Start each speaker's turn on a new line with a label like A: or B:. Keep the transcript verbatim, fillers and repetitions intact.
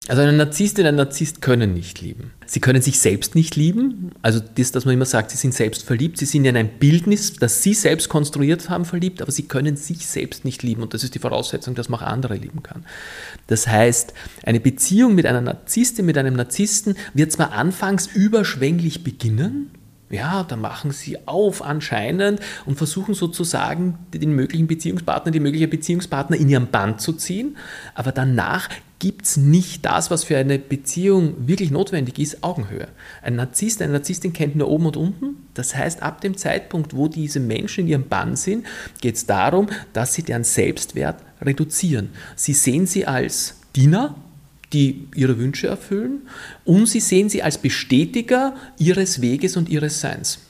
A: Also eine Narzisstin, ein Narzisst können nicht lieben. Sie können sich selbst nicht lieben, also das, dass man immer sagt, sie sind selbst verliebt, sie sind in ein Bildnis, das sie selbst konstruiert haben, verliebt, aber sie können sich selbst nicht lieben und das ist die Voraussetzung, dass man auch andere lieben kann. Das heißt, eine Beziehung mit einer Narzisstin, mit einem Narzissten wird zwar anfangs überschwänglich beginnen, ja, da machen sie auf anscheinend und versuchen sozusagen den möglichen Beziehungspartner, die mögliche Beziehungspartner in ihren Bann zu ziehen, aber danach gibt es nicht das, was für eine Beziehung wirklich notwendig ist, Augenhöhe. Ein Narzisst, eine Narzisstin kennt nur oben und unten, das heißt, ab dem Zeitpunkt, wo diese Menschen in ihrem Bann sind, geht es darum, dass sie deren Selbstwert reduzieren. Sie sehen sie als Diener, die ihre Wünsche erfüllen und sie sehen sie als Bestätiger ihres Weges und ihres Seins.